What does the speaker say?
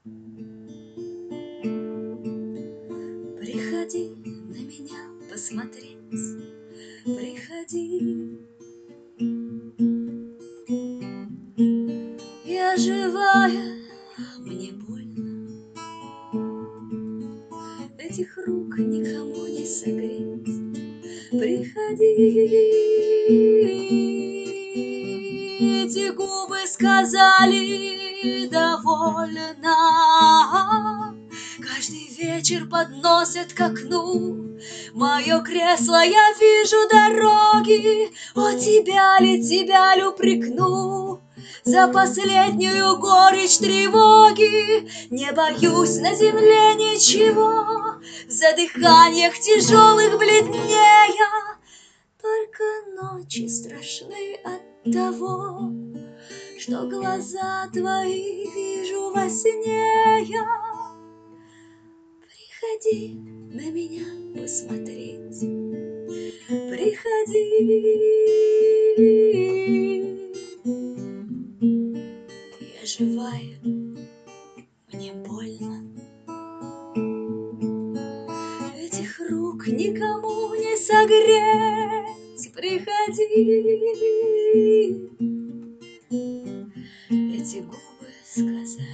Приходи на меня посмотреть, приходи. Я живая, мне больно, этих рук никому не согреть. Приходи, эти губы сказали довольно. Каждый вечер подносят к окну мое кресло, я вижу дороги. О, тебя ли упрекну за последнюю горечь тревоги? Не боюсь на земле ничего, в задыханиях тяжелых бледнея. Только ночи страшны от того, что глаза твои вижу во сне я. Приходи на меня посмотреть, приходи. Я живая, мне больно, этих рук никому не согреть. Приходи, эти губы сказали